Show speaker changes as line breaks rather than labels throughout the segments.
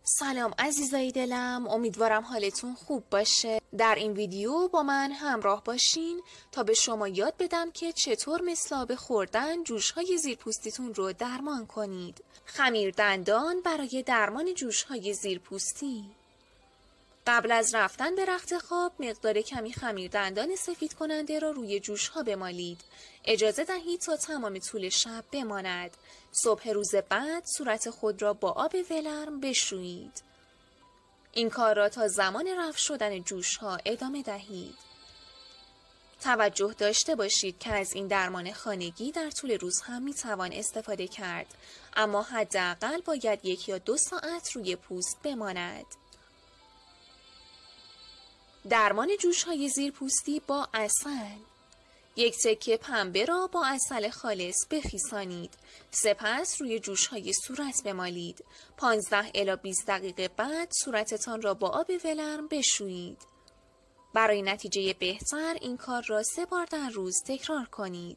سلام عزیزای دلم، امیدوارم حالتون خوب باشه. در این ویدیو با من همراه باشین تا به شما یاد بدم که چطور مثل آب خوردن جوشهای زیرپوستیتون رو درمان کنید. خمیر دندان برای درمان جوشهای زیرپوستی. قبل از رفتن به رخت خواب مقدار کمی خمیر دندان سفید کننده را روی جوشها بمالید. اجازه دهید تا تمام طول شب بماند. صبح روز بعد صورت خود را با آب ولرم بشویید. این کار را تا زمان رفع شدن جوشها ادامه دهید. توجه داشته باشید که از این درمان خانگی در طول روز هم میتوان استفاده کرد، اما حداقل باید 1 یا 2 ساعت روی پوست بماند. درمان جوشهای زیرپوستی با عسل. 1 تکه پنبه را با عسل خالص بخیسانید. سپس روی جوشهای صورت بمالید. 15 الی 20 دقیقه بعد صورتتان را با آب ولرم بشویید. برای نتیجه بهتر این کار را 3 بار در روز تکرار کنید.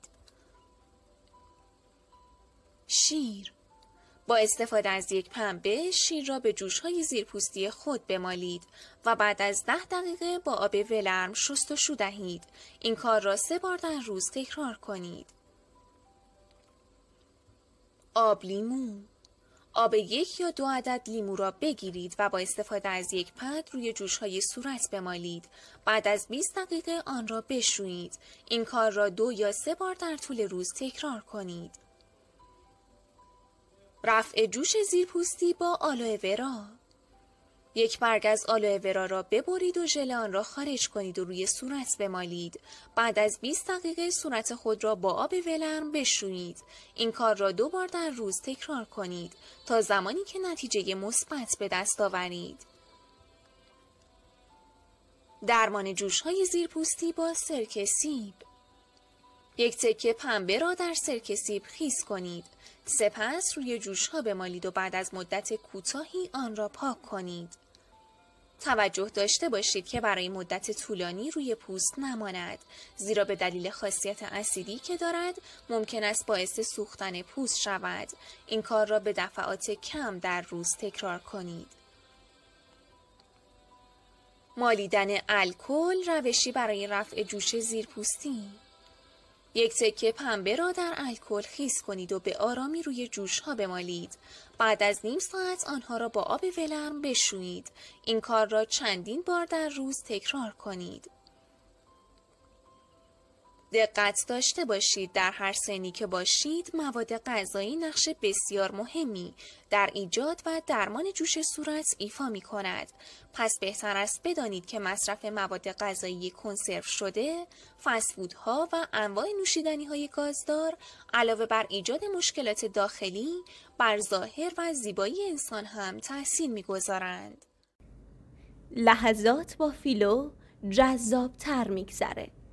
شیر. با استفاده از 1 پنبه شیر را به جوشهای زیرپوستی خود بمالید و بعد از 10 دقیقه با آب ولرم شستشو دهید. این کار را 3 بار در روز تکرار کنید. آب لیمو. آب 1 یا 2 عدد لیمو را بگیرید و با استفاده از 1 پد روی جوشهای صورت بمالید. بعد از 20 دقیقه آن را بشویید. این کار را 2 یا 3 بار در طول روز تکرار کنید. رفع جوش زیرپوستی با آلوئه ورا. 1 برگ از آلوئه ورا را ببرید و ژل آن را خارج کنید و روی صورت بمالید. بعد از 20 دقیقه صورت خود را با آب ولرم بشویید. این کار را 2 بار در روز تکرار کنید تا زمانی که نتیجه مثبت به دست آورید. درمان جوشهای زیرپوستی با سرکه سیب. 1 تکه پنبه را در سرکه سیب خیس کنید. سپس روی جوشها بمالید و بعد از مدت کوتاهی آن را پاک کنید. توجه داشته باشید که برای مدت طولانی روی پوست نماند، زیرا به دلیل خاصیت اسیدی که دارد ممکن است باعث سوختن پوست شود. این کار را به دفعات کم در روز تکرار کنید. مالیدن الکل، روشی برای رفع جوش زیرپوستی. 1 تکه پنبه را در الکل خیس کنید و به آرامی روی جوشها بمالید. بعد از نیم ساعت آنها را با آب ولرم بشویید. این کار را چندین بار در روز تکرار کنید. دقت داشته باشید در هر سنی که باشید مواد غذایی نقش بسیار مهمی در ایجاد و درمان جوش صورت ایفا می کند. پس بهتر است بدانید که مصرف مواد غذایی کنسرو شده، فست‌فودها و انواع نوشیدنی‌های گازدار علاوه بر ایجاد مشکلات داخلی بر ظاهر و زیبایی انسان هم تأثیر می‌گذارند.
لحظات با فیلو جذاب‌تر می‌گذره.